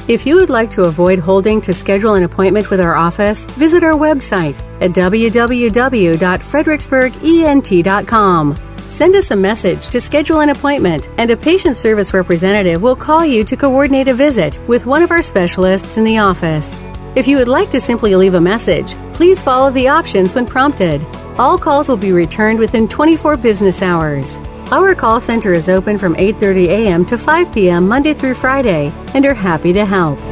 If you would like to avoid holding to schedule an appointment with our office, visit our website at www.fredericksburgent.com. Send us a message to schedule an appointment, and a patient service representative will call you to coordinate a visit with one of our specialists in the office. If you would like to simply leave a message, please follow the options when prompted. All calls will be returned within 24 business hours. Our call center is open from 8:30 a.m. to 5 p.m. Monday through Friday, and are happy to help.